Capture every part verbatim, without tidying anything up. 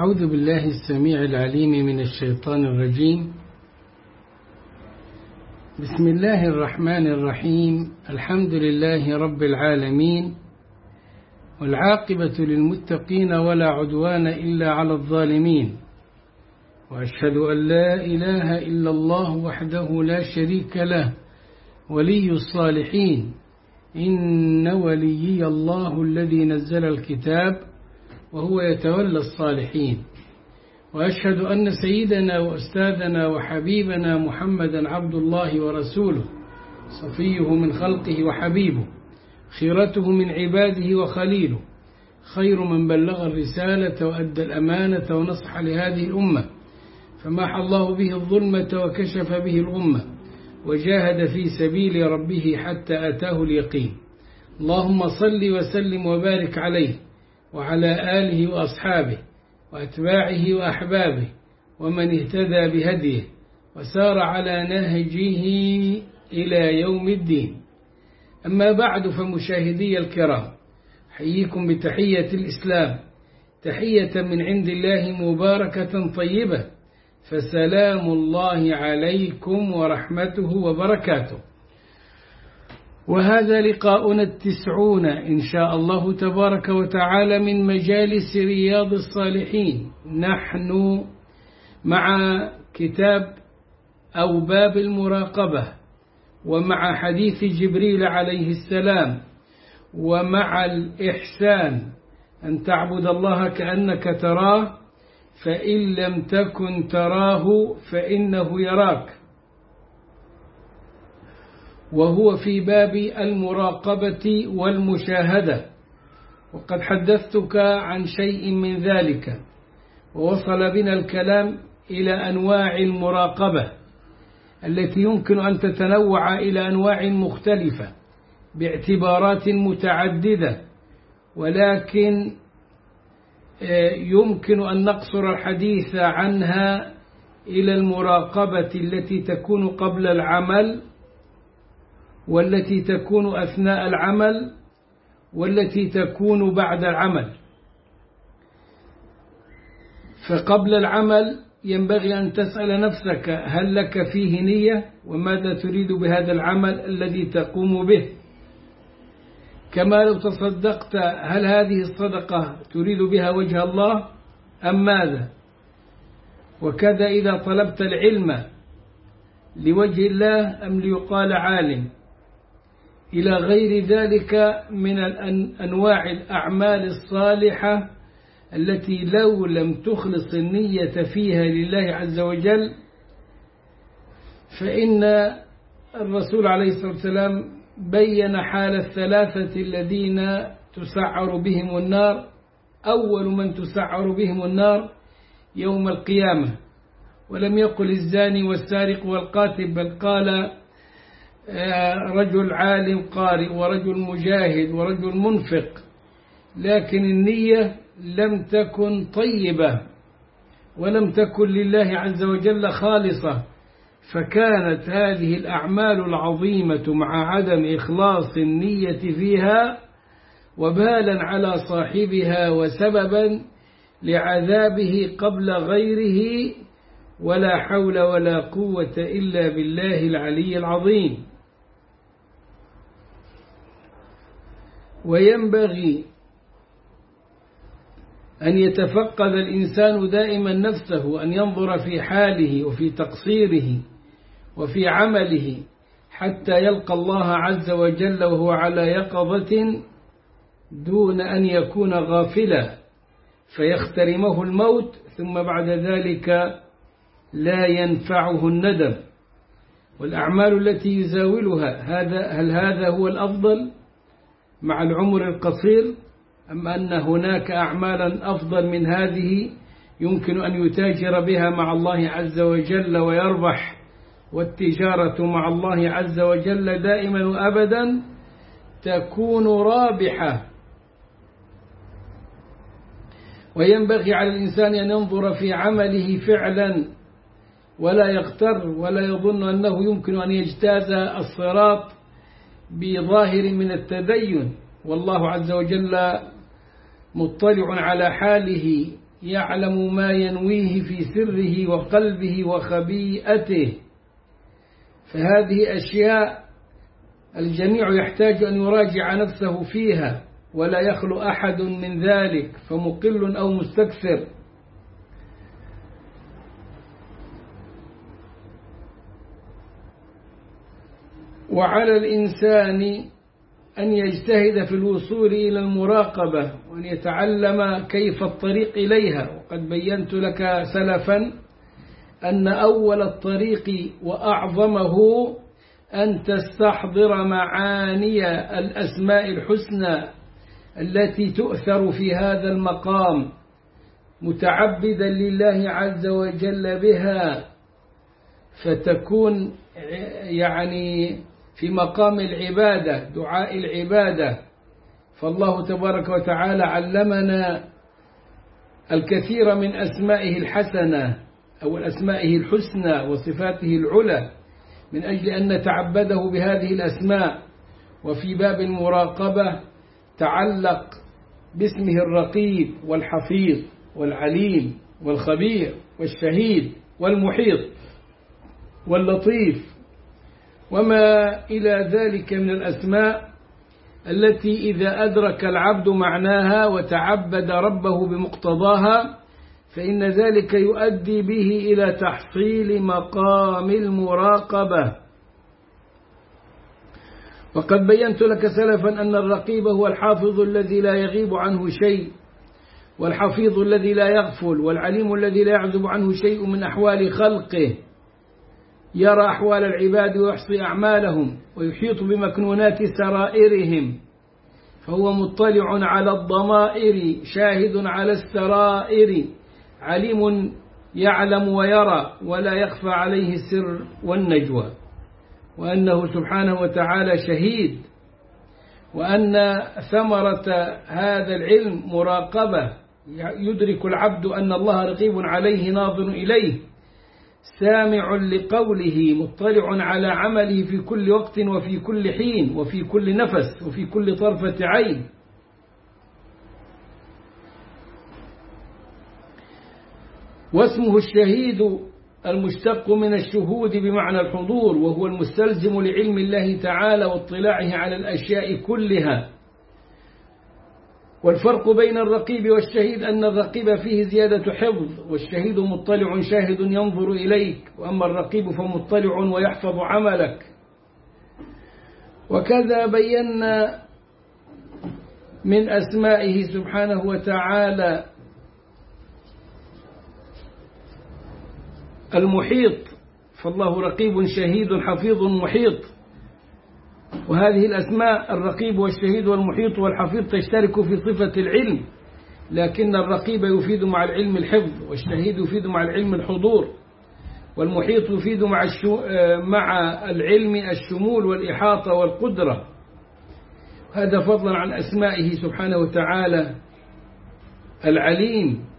أعوذ بالله السميع العليم من الشيطان الرجيم. بسم الله الرحمن الرحيم. الحمد لله رب العالمين، والعاقبة للمتقين ولا عدوان إلا على الظالمين، وأشهد أن لا إله إلا الله وحده لا شريك له ولي الصالحين. إن وليي الله الذي نزل الكتاب وهو يتولى الصالحين. وأشهد أن سيدنا وأستاذنا وحبيبنا محمدا عبد الله ورسوله، صفيه من خلقه وحبيبه، خيرته من عباده وخليله، خير من بلغ الرسالة وأدى الأمانة ونصح لهذه الأمة، فماح الله به الظلمة وكشف به الغمة، وجاهد في سبيل ربه حتى أتاه اليقين. اللهم صل وسلم وبارك عليه وعلى آله وأصحابه وأتباعه وأحبابه ومن اهتدى بهديه وسار على نهجه إلى يوم الدين. أما بعد، فمشاهدي الكرام، حييكم بتحية الإسلام، تحية من عند الله مباركة طيبة، فسلام الله عليكم ورحمته وبركاته. وهذا لقاؤنا التسعون إن شاء الله تبارك وتعالى من مجالس رياض الصالحين. نحن مع كتاب أو باب المراقبة، ومع حديث جبريل عليه السلام، ومع الإحسان أن تعبد الله كأنك تراه، فإن لم تكن تراه فإنه يراك. وهو في باب المراقبة والمشاهدة، وقد حدثتك عن شيء من ذلك، ووصل بنا الكلام إلى أنواع المراقبة التي يمكن أن تتنوع إلى أنواع مختلفة باعتبارات متعددة، ولكن يمكن أن نقصر الحديث عنها إلى المراقبة التي تكون قبل العمل، والتي تكون أثناء العمل، والتي تكون بعد العمل. فقبل العمل ينبغي أن تسأل نفسك: هل لك فيه نية؟ وماذا تريد بهذا العمل الذي تقوم به؟ كما لو تصدقت، هل هذه الصدقة تريد بها وجه الله أم ماذا؟ وكذا إذا طلبت العلم لوجه الله أم ليقال عالم، إلى غير ذلك من أنواع الأعمال الصالحة التي لو لم تخلص النية فيها لله عز وجل، فإن الرسول عليه الصلاة والسلام بين حال الثلاثة الذين تسعر بهم النار. أول من تسعر بهم النار يوم القيامة، ولم يقل الزاني والسارق والقاتل، بل قال رجل عالم قارئ ورجل مجاهد ورجل منفق، لكن النية لم تكن طيبة ولم تكن لله عز وجل خالصة، فكانت هذه الأعمال العظيمة مع عدم إخلاص النية فيها وبالا على صاحبها وسببا لعذابه قبل غيره، ولا حول ولا قوة إلا بالله العلي العظيم. وينبغي أن يتفقد الإنسان دائما نفسه، وأن ينظر في حاله وفي تقصيره وفي عمله، حتى يلقى الله عز وجل وهو على يقظة دون أن يكون غافلا فيخترمه الموت، ثم بعد ذلك لا ينفعه الندم. والأعمال التي يزاولها، هذا هل هذا هو الأفضل مع العمر القصير، أم أن هناك أعمالا أفضل من هذه يمكن أن يتاجر بها مع الله عز وجل ويربح؟ والتجارة مع الله عز وجل دائما وأبدا تكون رابحة. وينبغي على الإنسان أن ينظر في عمله فعلا، ولا يغتر ولا يظن أنه يمكن أن يجتاز الصراط بظاهر من التدين، والله عز وجل مطلع على حاله يعلم ما ينويه في سره وقلبه وخبيئته. فهذه أشياء الجميع يحتاج أن يراجع نفسه فيها، ولا يخلو أحد من ذلك، فمقل أو مستكثر. وعلى الإنسان أن يجتهد في الوصول إلى المراقبة، وأن يتعلم كيف الطريق إليها. وقد بينت لك سلفا أن أول الطريق وأعظمه أن تستحضر معاني الأسماء الحسنى التي تؤثر في هذا المقام، متعبدا لله عز وجل بها، فتكون يعني في مقام العبادة، دعاء العبادة. فالله تبارك وتعالى علمنا الكثير من أسمائه الحسنة أو أسمائه الحسنى وصفاته العلى من أجل أن نتعبده بهذه الأسماء. وفي باب المراقبة تعلق باسمه الرقيب والحفيظ والعليم والخبير والشهيد والمحيط واللطيف وما إلى ذلك من الأسماء التي إذا أدرك العبد معناها وتعبد ربه بمقتضاها فإن ذلك يؤدي به إلى تحصيل مقام المراقبة. وقد بينت لك سلفا أن الرقيب هو الحافظ الذي لا يغيب عنه شيء، والحفيظ الذي لا يغفل، والعليم الذي لا يعزب عنه شيء من أحوال خلقه، يرى أحوال العباد ويحصي أعمالهم ويحيط بمكنونات سرائرهم، فهو مطلع على الضمائر شاهد على السرائر، عليم يعلم ويرى ولا يخفى عليه السر والنجوى، وأنه سبحانه وتعالى شهيد، وأن ثمرة هذا العلم مراقبة، يدرك العبد أن الله رقيب عليه ناظر إليه سامع لقوله مطلع على عمله في كل وقت وفي كل حين وفي كل نفس وفي كل طرفة عين. واسمه الشهيد المشتق من الشهود بمعنى الحضور، وهو المستلزم لعلم الله تعالى واطلاعه على الأشياء كلها. والفرق بين الرقيب والشهيد أن الرقيب فيه زيادة حفظ، والشهيد مطلع شاهد ينظر إليك، وأما الرقيب فمطلع ويحفظ عملك. وكذا بينا من أسمائه سبحانه وتعالى المحيط، فالله رقيب شهيد حفيظ محيط. وهذه الأسماء الرقيب والشهيد والمحيط والحفيظ تشترك في صفة العلم، لكن الرقيب يفيد مع العلم الحفظ، والشهيد يفيد مع العلم الحضور، والمحيط يفيد مع مع العلم الشمول والإحاطة والقدرة. هذا فضلا عن أسمائه سبحانه وتعالى العليم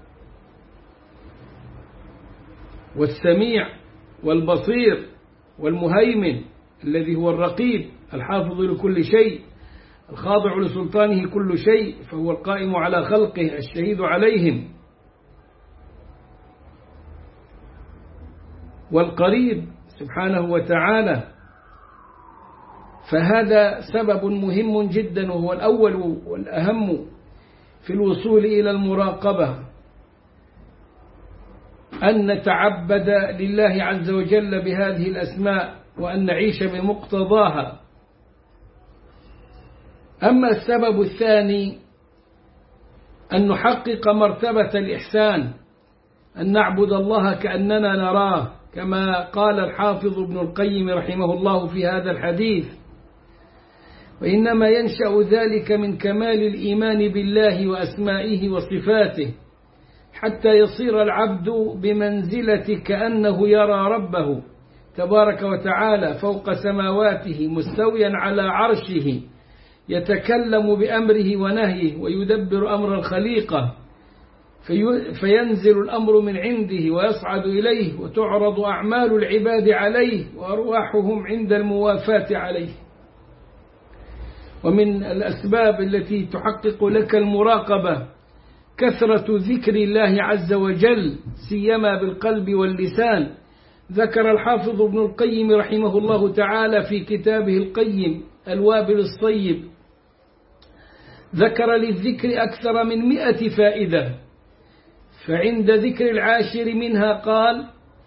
والسميع والبصير والمهيمن الذي هو الرقيب الحافظ لكل شيء الخاضع لسلطانه كل شيء، فهو القائم على خلقه الشهيد عليهم. والقريب سبحانه وتعالى، فهذا سبب مهم جدا وهو الأول والأهم في الوصول إلى المراقبة، أن نتعبد لله عز وجل بهذه الأسماء وأن نعيش بمقتضاها. أما السبب الثاني أن نحقق مرتبة الإحسان، أن نعبد الله كأننا نراه، كما قال الحافظ ابن القيم رحمه الله في هذا الحديث: وإنما ينشأ ذلك من كمال الإيمان بالله وأسمائه وصفاته، حتى يصير العبد بمنزلة كأنه يرى ربه تبارك وتعالى فوق سماواته مستويا على عرشه، يتكلم بأمره ونهيه ويدبر أمر الخليقة، في فينزل الأمر من عنده ويصعد إليه، وتعرض أعمال العباد عليه وأرواحهم عند الموافاة عليه. ومن الأسباب التي تحقق لك المراقبة كثرة ذكر الله عز وجل سيما بالقلب واللسان. ذكر الحافظ ابن القيم رحمه الله تعالى في كتابه القيم الوابل الصيب، ذكر للذكر أكثر من مئة فائدة، فعند ذكر العاشر منها قال: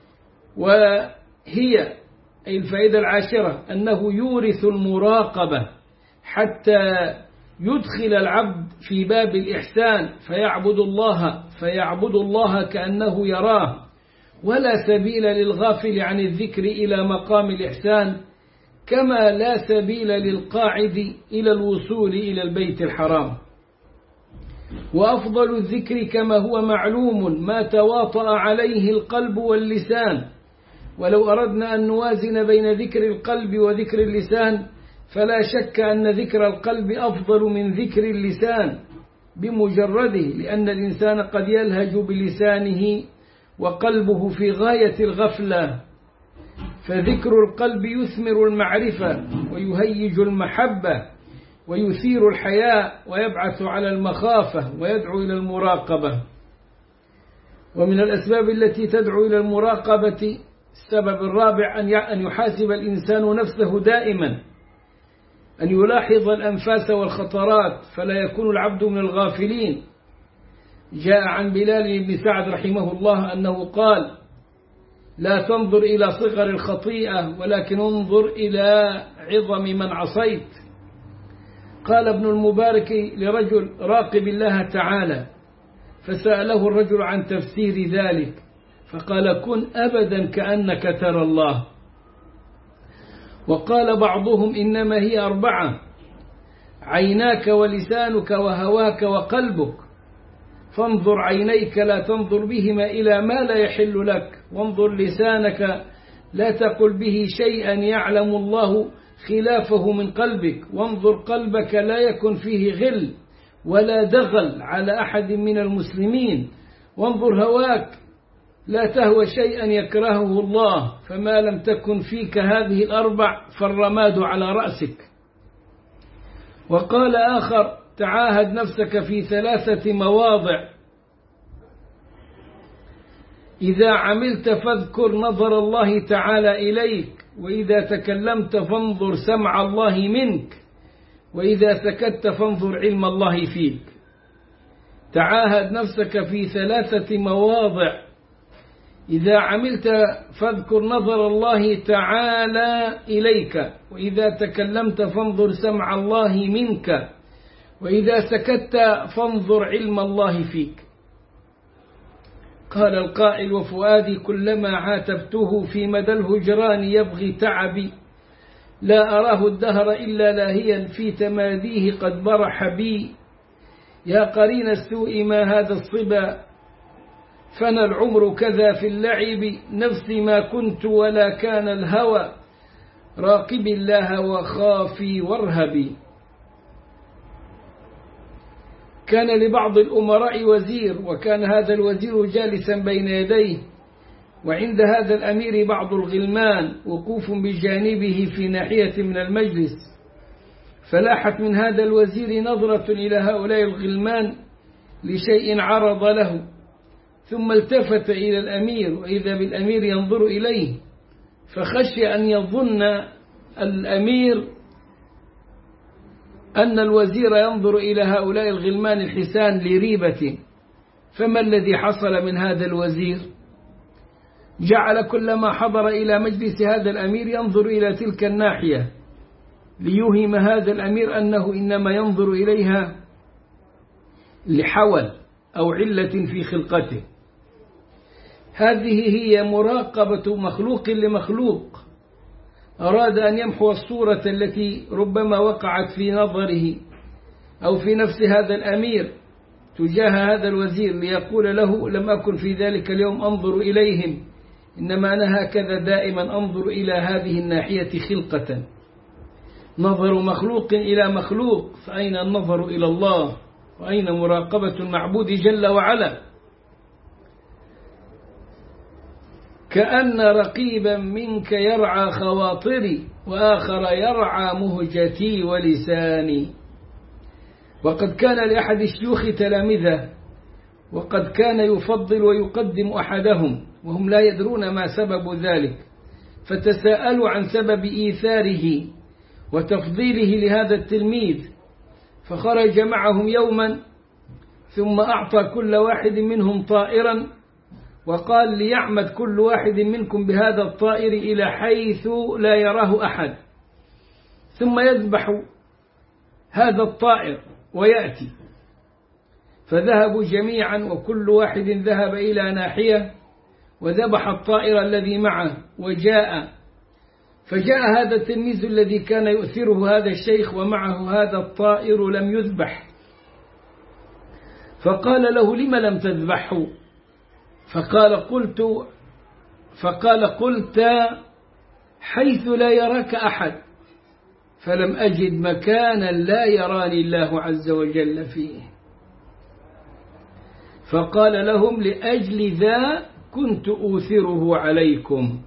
وهي أي الفائدة العاشرة أنه يورث المراقبة حتى يدخل العبد في باب الإحسان فيعبد الله فيعبد الله كأنه يراه، ولا سبيل للغافل عن الذكر إلى مقام الإحسان، كما لا سبيل للقاعد إلى الوصول إلى البيت الحرام. وأفضل الذكر كما هو معلوم ما تواطأ عليه القلب واللسان، ولو أردنا أن نوازن بين ذكر القلب وذكر اللسان فلا شك أن ذكر القلب أفضل من ذكر اللسان بمجرده، لأن الإنسان قد يلهج بلسانه وقلبه في غاية الغفلة، فذكر القلب يثمر المعرفة ويهيج المحبة ويثير الحياء ويبعث على المخافة ويدعو إلى المراقبة. ومن الأسباب التي تدعو إلى المراقبة السبب الرابع أن يحاسب الإنسان نفسه دائما، أن يلاحظ الأنفاس والخطرات فلا يكون العبد من الغافلين. جاء عن بلال بن سعد رحمه الله أنه قال: لا تنظر إلى صغر الخطيئة ولكن انظر إلى عظم من عصيت. قال ابن المبارك لرجل: راقب الله تعالى، فسأله الرجل عن تفسير ذلك فقال: كن أبدا كأنك ترى الله. وقال بعضهم: إنما هي أربعة: عيناك ولسانك وهواك وقلبك، فانظر عينيك لا تنظر بهما إلى ما لا يحل لك، وانظر لسانك لا تقل به شيئا يعلم الله خلافه من قلبك، وانظر قلبك لا يكن فيه غل ولا دغل على أحد من المسلمين، وانظر هواك لا تهوى شيئا يكرهه الله، فما لم تكن فيك هذه الأربع فالرماد على رأسك. وقال آخر: تعاهد نفسك في ثلاثة مواضع: إذا عملت فاذكر نظر الله تعالى إليك، وإذا تكلمت فانظر سمع الله منك، وإذا سكت فانظر علم الله فيك. تعاهد نفسك في ثلاثة مواضع: إذا عملت فاذكر نظر الله تعالى إليك، وإذا تكلمت فانظر سمع الله منك، وإذا سكت فانظر علم الله فيك. قال القائل: وفؤادي كلما عاتبته في مدى الهجران يبغي تعبي، لا أراه الدهر إلا لاهيا في تماديه قد برح بي. يا قرين السوء ما هذا الصبا، فنى العمر كذا في اللعب، نفسي ما كنت ولا كان الهوى، راقب الله وخافي وارهبي. كان لبعض الأمراء وزير، وكان هذا الوزير جالسا بين يديه، وعند هذا الأمير بعض الغلمان وقوف بجانبه في ناحية من المجلس، فلاحت من هذا الوزير نظرة إلى هؤلاء الغلمان لشيء عرض له، ثم التفت إلى الأمير وإذا بالأمير ينظر إليه، فخشي أن يظن الأمير أن الوزير ينظر إلى هؤلاء الغلمان الحسان لريبة. فما الذي حصل من هذا الوزير؟ جعل كلما حضر إلى مجلس هذا الأمير ينظر إلى تلك الناحية ليوهم هذا الأمير أنه إنما ينظر إليها لحول أو علة في خلقته. هذه هي مراقبة مخلوق لمخلوق. أراد أن يمحو الصورة التي ربما وقعت في نظره أو في نفس هذا الأمير تجاه هذا الوزير، ليقول له: لم أكن في ذلك اليوم أنظر إليهم، إنما أنا هكذا دائما أنظر إلى هذه الناحية خلقة. نظر مخلوق إلى مخلوق، فأين النظر إلى الله؟ وأين مراقبة المعبود جل وعلا؟ كأن رقيبا منك يرعى خواطري، وآخر يرعى مهجتي ولساني. وقد كان لأحد الشيوخ تلامذة وقد كان يفضل ويقدم أحدهم وهم لا يدرون ما سبب ذلك، فتساءلوا عن سبب إيثاره وتفضيله لهذا التلميذ، فخرج معهم يوما ثم أعطى كل واحد منهم طائرا وقال ليعمد كل واحد منكم بهذا الطائر إلى حيث لا يراه أحد، ثم يذبح هذا الطائر ويأتي. فذهبوا جميعا وكل واحد ذهب إلى ناحية وذبح الطائر الذي معه وجاء، فجاء هذا التلميذ الذي كان يؤثره هذا الشيخ ومعه هذا الطائر لم يذبح، فقال له لم لم تذبحه؟ فقال قلت فقال قلت حيث لا يراك أحد، فلم أجد مكانا لا يراني الله عز وجل فيه. فقال لهم لأجل ذا كنت أوثره عليكم.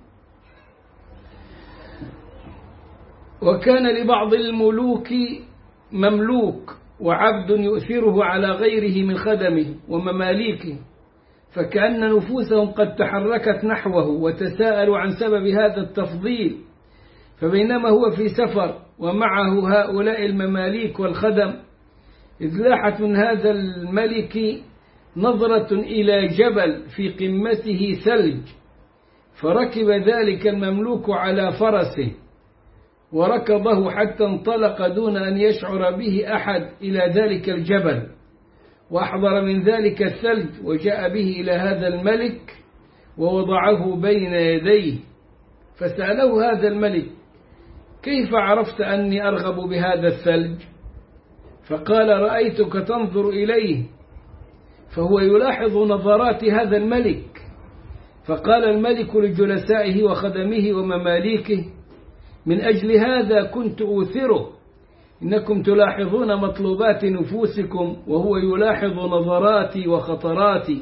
وكان لبعض الملوك مملوك وعبد يؤثره على غيره من خدمه ومماليكه، فكأن نفوسهم قد تحركت نحوه وتساءلوا عن سبب هذا التفضيل. فبينما هو في سفر ومعه هؤلاء المماليك والخدم، إذ لاحت من هذا الملك نظرة إلى جبل في قمته ثلج، فركب ذلك المملوك على فرسه وركضه حتى انطلق دون أن يشعر به أحد إلى ذلك الجبل، وأحضر من ذلك الثلج وجاء به إلى هذا الملك ووضعه بين يديه. فسأله هذا الملك كيف عرفت أني أرغب بهذا الثلج؟ فقال رأيتك تنظر إليه، فهو يلاحظ نظرات هذا الملك. فقال الملك لجلسائه وخدمه ومماليكه من أجل هذا كنت أوثره، إنكم تلاحظون مطلوبات نفوسكم وهو يلاحظ نظراتي وخطراتي.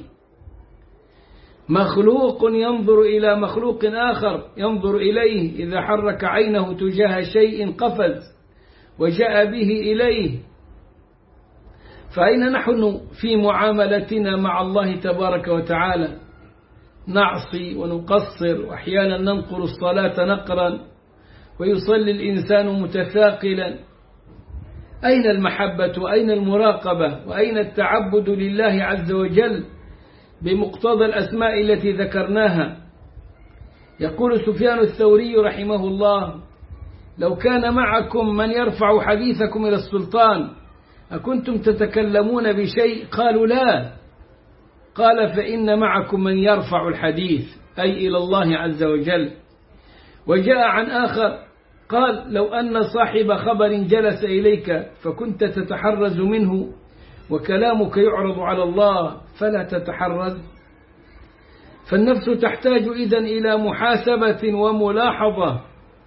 مخلوق ينظر إلى مخلوق آخر ينظر إليه، إذا حرك عينه تجاه شيء قفز وجاء به إليه. فأين نحن في معاملتنا مع الله تبارك وتعالى؟ نعصي ونقصر، وأحيانا ننقر الصلاة نقرا، ويصلي الإنسان متثاقلا. أين المحبة وأين المراقبة وأين التعبد لله عز وجل بمقتضى الأسماء التي ذكرناها؟ يقول سفيان الثوري رحمه الله: لو كان معكم من يرفع حديثكم إلى السلطان أكنتم تتكلمون بشيء؟ قالوا لا. قال: فإن معكم من يرفع الحديث، أي إلى الله عز وجل. وجاء عن آخر قال: لو أن صاحب خبر جلس إليك فكنت تتحرز منه وكلامك يعرض على الله فلا تتحرز. فالنفس تحتاج إذن إلى محاسبة وملاحظة،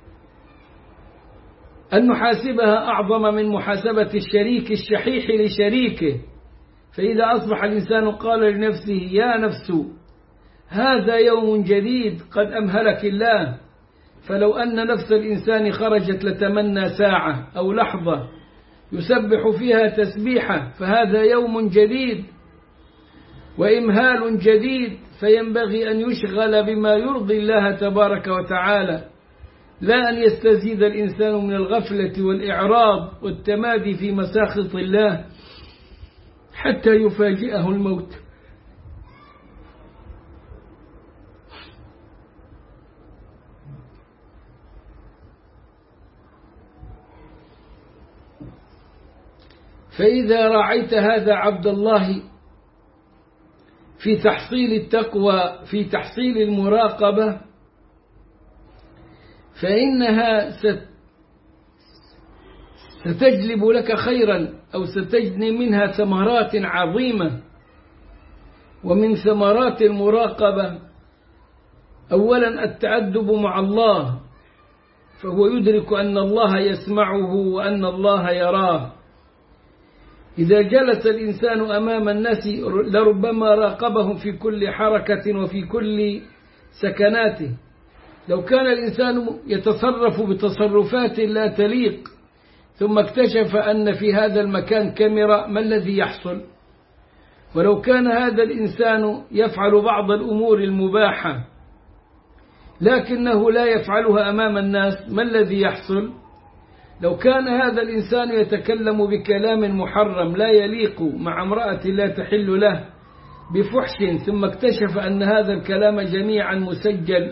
أن نحاسبها أعظم من محاسبة الشريك الشحيح لشريكه. فإذا أصبح الإنسان قال لنفسه: يا نفس هذا يوم جديد قد أمهلك الله، فلو أن نفس الإنسان خرجت لتمنى ساعة أو لحظة يسبح فيها تسبيحة، فهذا يوم جديد وإمهال جديد، فينبغي أن يشغل بما يرضي الله تبارك وتعالى، لا أن يستزيد الإنسان من الغفلة والإعراض والتمادي في مساخط الله حتى يفاجئه الموت. فإذا رعيت هذا عبد الله في تحصيل التقوى، في تحصيل المراقبة، فإنها ستجلب لك خيرا أو ستجني منها ثمرات عظيمة. ومن ثمرات المراقبة أولا التأدب مع الله، فهو يدرك أن الله يسمعه وأن الله يراه. إذا جلس الإنسان أمام الناس لربما راقبهم في كل حركة وفي كل سكناته. لو كان الإنسان يتصرف بتصرفات لا تليق ثم اكتشف أن في هذا المكان كاميرا، ما الذي يحصل؟ ولو كان هذا الإنسان يفعل بعض الأمور المباحة لكنه لا يفعلها أمام الناس، ما الذي يحصل؟ لو كان هذا الإنسان يتكلم بكلام محرم لا يليق مع امرأة لا تحل له بفحش، ثم اكتشف أن هذا الكلام جميعا مسجل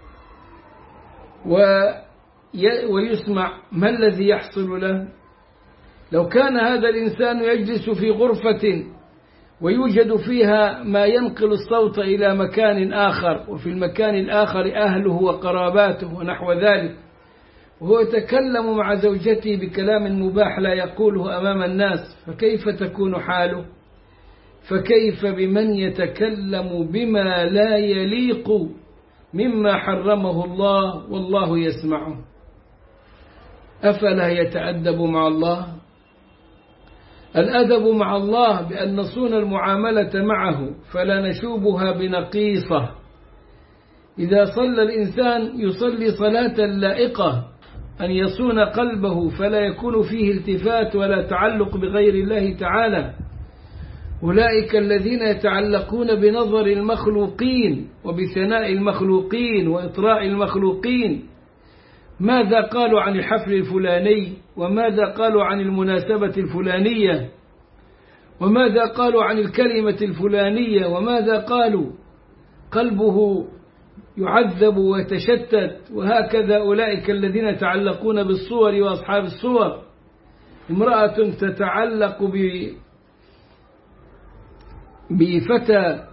ويسمع، ما الذي يحصل له؟ لو كان هذا الإنسان يجلس في غرفة ويوجد فيها ما ينقل الصوت إلى مكان آخر، وفي المكان الآخر أهله وقراباته ونحو ذلك، وهو يتكلم مع زوجته بكلام مباح لا يقوله أمام الناس، فكيف تكون حاله؟ فكيف بمن يتكلم بما لا يليق مما حرمه الله والله يسمعه؟ أفلا يتأدب مع الله؟ الأدب مع الله بأن نصون المعاملة معه فلا نشوبها بنقيصة. إذا صلى الإنسان يصلي صلاة لائقة، أن يصون قلبه فلا يكون فيه التفات ولا تعلق بغير الله تعالى. أولئك الذين يتعلقون بنظر المخلوقين وبثناء المخلوقين وإطراء المخلوقين، ماذا قالوا عن الحفل الفلاني، وماذا قالوا عن المناسبة الفلانية، وماذا قالوا عن الكلمة الفلانية، وماذا قالوا، قلبه يعذب ويتشتت. وهكذا أولئك الذين يتعلقون بالصور وأصحاب الصور. امرأة تتعلق ب بفتى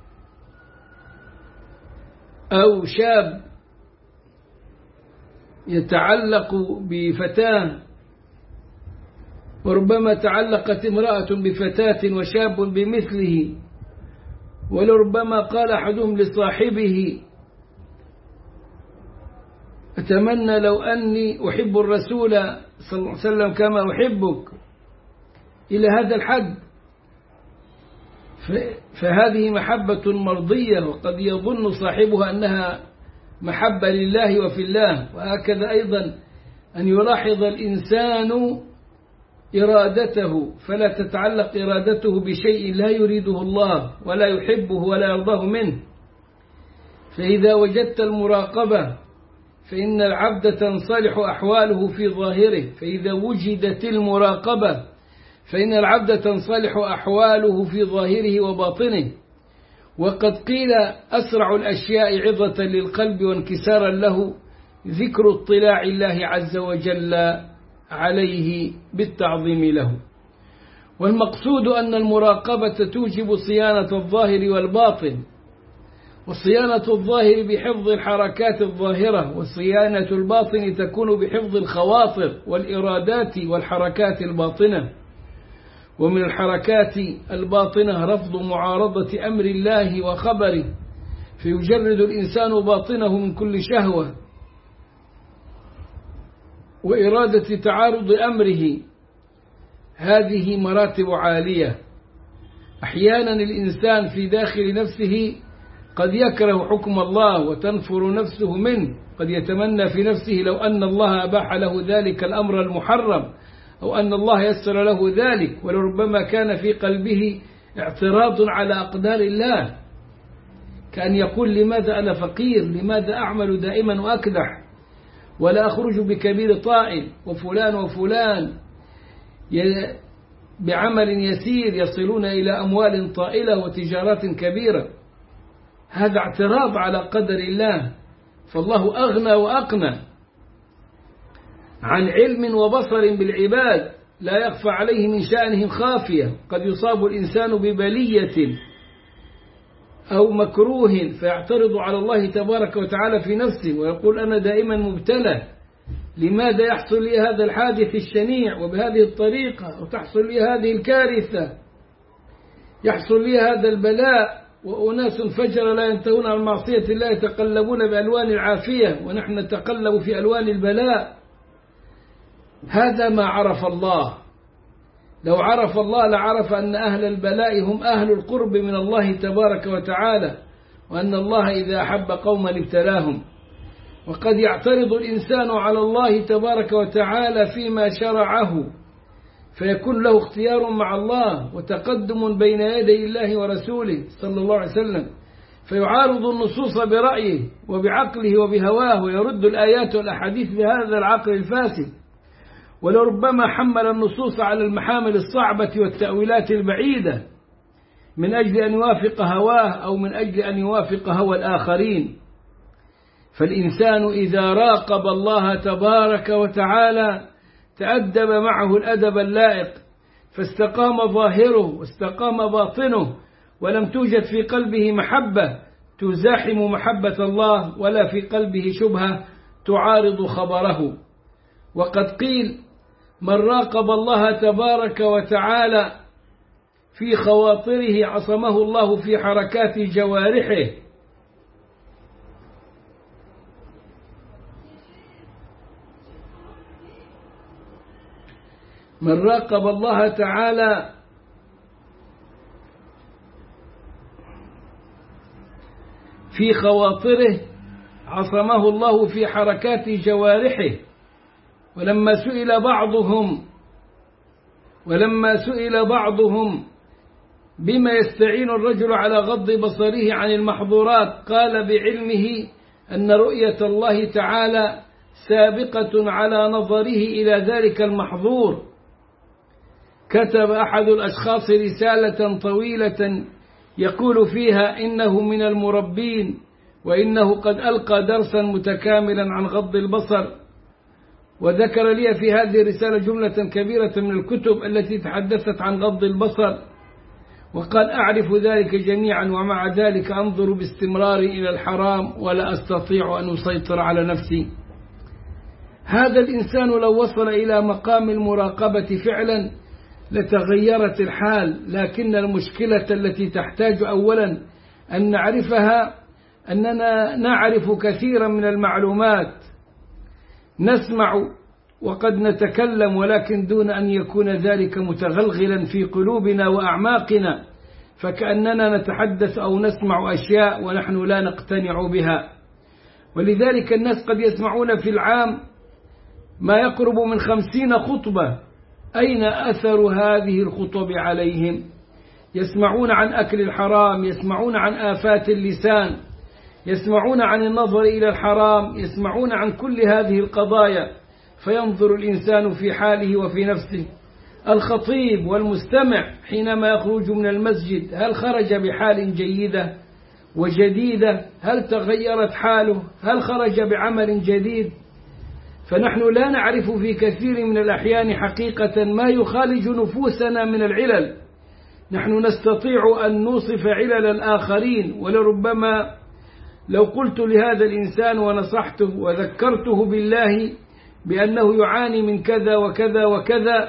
أو شاب يتعلق بفتاة، وربما تعلقت امرأة بفتاة وشاب بمثله، ولربما قال أحدهم لصاحبه أتمنى لو أني أحب الرسول صلى الله عليه وسلم كما أحبك، إلى هذا الحد. فهذه محبة مرضية، وقد يظن صاحبها أنها محبة لله وفي الله. وهكذا أيضا أن يلاحظ الإنسان إرادته، فلا تتعلق إرادته بشيء لا يريده الله ولا يحبه ولا يرضاه منه. فإذا وجدت المراقبة فإن العبد تنصلح أحواله في ظاهره، فإذا وجدت المراقبة فإن العبد تنصلح أحواله في ظاهره وباطنه. وقد قيل أسرع الأشياء عظة للقلب وانكسارا له ذكر اطلاع الله عز وجل عليه بالتعظيم له. والمقصود أن المراقبة توجب صيانة الظاهر والباطن، وصيانة الظاهر بحفظ الحركات الظاهرة، وصيانة الباطن تكون بحفظ الخواطر والإرادات والحركات الباطنة. ومن الحركات الباطنة رفض معارضة أمر الله وخبره، فيجرد الإنسان باطنه من كل شهوة وإرادة تعارض أمره. هذه مراتب عالية. أحيانا الإنسان في داخل نفسه قد يكره حكم الله وتنفر نفسه منه، قد يتمنى في نفسه لو أن الله أباح له ذلك الأمر المحرم، أو أن الله يسر له ذلك، ولربما كان في قلبه اعتراض على أقدار الله، كأن يقول لماذا أنا فقير، لماذا أعمل دائما وأكدح ولا أخرج بكبير طائل، وفلان وفلان بعمل يسير يصلون إلى أموال طائلة وتجارات كبيرة. هذا اعتراض على قدر الله. فالله أغنى وأقنى عن علم وبصر بالعباد، لا يخفى عليه من شأنهم خافية. قد يصاب الإنسان ببلية أو مكروه فيعترض على الله تبارك وتعالى في نفسه ويقول أنا دائما مبتلى، لماذا يحصل لي هذا الحادث الشنيع وبهذه الطريقة، وتحصل لي هذه الكارثة، يحصل لي هذا البلاء، وأناس فجر لا ينتهون عن معصية الله يتقلبون بألوان العافية ونحن نتقلب في ألوان البلاء. هذا ما عرف الله. لو عرف الله لعرف أن أهل البلاء هم أهل القرب من الله تبارك وتعالى، وأن الله إذا أحب قوما ابتلاهم. وقد يعترض الإنسان على الله تبارك وتعالى فيما شرعه، فيكون له اختيار مع الله وتقدم بين يدي الله ورسوله صلى الله عليه وسلم، فيعارض النصوص برأيه وبعقله وبهواه، ويرد الآيات والأحاديث بهذا العقل الفاسد، ولربما حمل النصوص على المحامل الصعبة والتأويلات البعيدة من أجل أن يوافق هواه أو من أجل أن يوافق هوى الآخرين. فالإنسان إذا راقب الله تبارك وتعالى تأدب معه الأدب اللائق، فاستقام ظاهره واستقام باطنه، ولم توجد في قلبه محبة تزاحم محبة الله، ولا في قلبه شبهة تعارض خبره. وقد قيل: من راقب الله تبارك وتعالى في خواطره عصمه الله في حركات جوارحه. من راقب الله تعالى في خواطره عصمه الله في حركات جوارحه. ولما سئل بعضهم ولما سئل بعضهم بما يستعين الرجل على غض بصره عن المحظورات، قال: بعلمه أن رؤية الله تعالى سابقة على نظره إلى ذلك المحظور. كتب أحد الأشخاص رسالة طويلة يقول فيها إنه من المربين، وإنه قد ألقى درسا متكاملا عن غض البصر، وذكر لي في هذه الرسالة جملة كبيرة من الكتب التي تحدثت عن غض البصر، وقال: أعرف ذلك جميعا، ومع ذلك أنظر باستمرار إلى الحرام ولا أستطيع أن أسيطر على نفسي. هذا الإنسان لو وصل إلى مقام المراقبة فعلا لتغيرت الحال، لكن المشكلة التي تحتاج أولا أن نعرفها أننا نعرف كثيرا من المعلومات، نسمع وقد نتكلم، ولكن دون أن يكون ذلك متغلغلا في قلوبنا وأعماقنا، فكأننا نتحدث أو نسمع أشياء ونحن لا نقتنع بها. ولذلك الناس قد يسمعون في العام ما يقرب من خمسين خطبة، أين أثر هذه الخطب عليهم؟ يسمعون عن أكل الحرام، يسمعون عن آفات اللسان، يسمعون عن النظر إلى الحرام، يسمعون عن كل هذه القضايا، فينظر الإنسان في حاله وفي نفسه. الخطيب والمستمع حينما يخرج من المسجد هل خرج بحال جيدة وجديدة؟ هل تغيرت حاله؟ هل خرج بعمل جديد؟ فنحن لا نعرف في كثير من الأحيان حقيقة ما يخالج نفوسنا من العلل. نحن نستطيع أن نوصف علل الآخرين، ولربما لو قلت لهذا الإنسان ونصحته وذكرته بالله بأنه يعاني من كذا وكذا وكذا،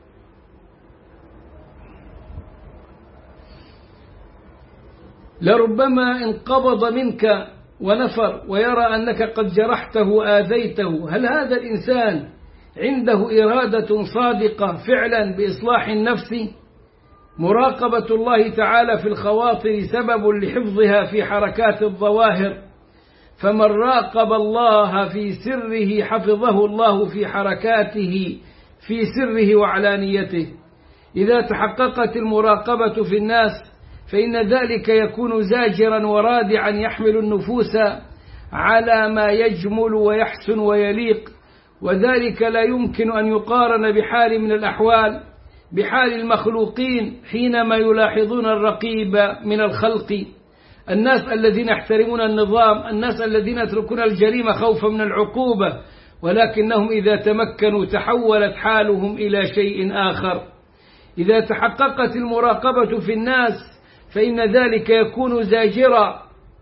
لربما انقبض منك ونفر ويرى أنك قد جرحته وآذيته. هل هذا الإنسان عنده إرادة صادقة فعلا بإصلاح النفس؟ مراقبة الله تعالى في الخواطر سبب لحفظها في حركات الظواهر، فمن راقب الله في سره حفظه الله في حركاته في سره وعلانيته. إذا تحققت المراقبة في الناس فإن ذلك يكون زاجرا ورادعا يحمل النفوس على ما يجمل ويحسن ويليق، وذلك لا يمكن أن يقارن بحال من الأحوال بحال المخلوقين حينما يلاحظون الرقيب من الخلق. الناس الذين يحترمون النظام، الناس الذين يتركون الجريمة خوفا من العقوبة، ولكنهم إذا تمكنوا تحولت حالهم إلى شيء آخر. إذا تحققت المراقبة في الناس فإن ذلك يكون زاجرا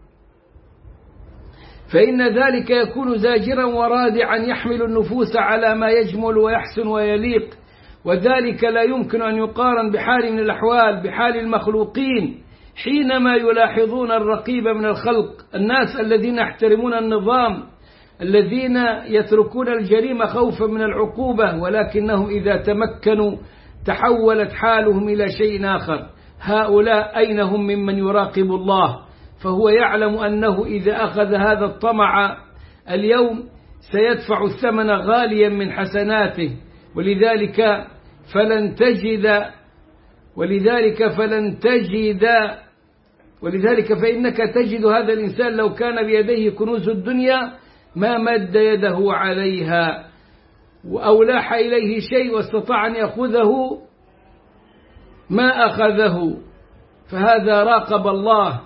فإن ذلك يكون زاجرا ورادعا يحمل النفوس على ما يجمل ويحسن ويليق، وذلك لا يمكن أن يقارن بحال من الأحوال بحال المخلوقين حينما يلاحظون الرقيب من الخلق. الناس الذين يحترمون النظام، الذين يتركون الجريمة خوفا من العقوبة، ولكنهم إذا تمكنوا تحولت حالهم إلى شيء آخر. هؤلاء أين هم ممن يراقب الله؟ فهو يعلم أنه إذا أخذ هذا الطمع اليوم سيدفع الثمن غاليا من حسناته. ولذلك فلن تجد ولذلك فلن تجد ولذلك فإنك تجد هذا الإنسان لو كان بيديه كنوز الدنيا ما مد يده عليها أو لاح إليه شيء واستطاع أن يأخذه ما أخذه، فهذا راقب الله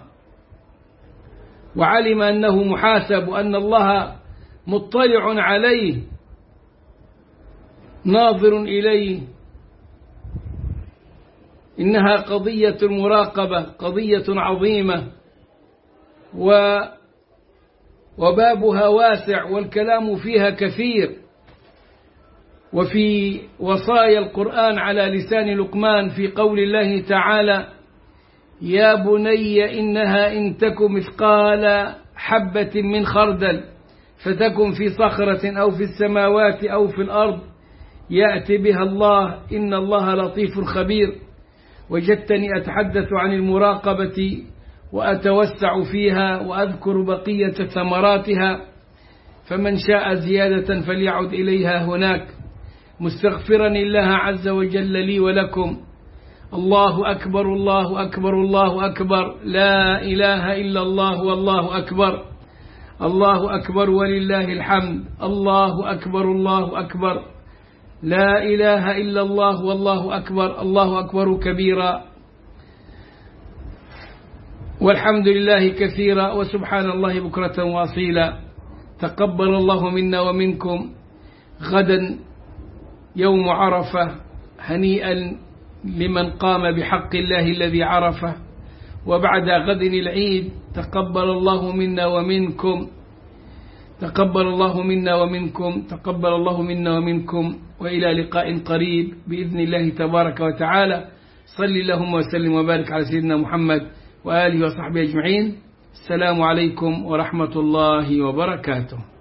وعلم أنه محاسب وأن الله مطلع عليه ناظر إليه. إنها قضية المراقبة قضية عظيمة وبابها واسع والكلام فيها كثير. وفي وصايا القرآن على لسان لقمان في قول الله تعالى: يا بني إنها إن تك مثقال حبة من خردل فتكن في صخرة أو في السماوات أو في الأرض يأتي بها الله إن الله لطيف خبير. وجدتني أتحدث عن المراقبة وأتوسع فيها وأذكر بقية ثمراتها، فمن شاء زيادة فليعد إليها هناك، مستغفرا الله عز وجل لي ولكم. الله أكبر الله أكبر الله أكبر، لا إله إلا الله والله أكبر، الله أكبر ولله الحمد، الله أكبر الله أكبر، لا إله إلا الله والله أكبر، الله أكبر كبيرا والحمد لله كثيرا وسبحان الله بكرة وأصيلا. تقبل الله منا ومنكم. غدا يوم عرفة، هنيئا لمن قام بحق الله الذي عرفه، وبعد غد العيد. تقبل الله منا ومنكم، تقبل الله منا ومنكم، تقبل الله منا ومنكم، وإلى لقاء قريب بإذن الله تبارك وتعالى. صل اللهم وسلم وبارك على سيدنا محمد وآله وصحبه أجمعين. السلام عليكم ورحمة الله وبركاته.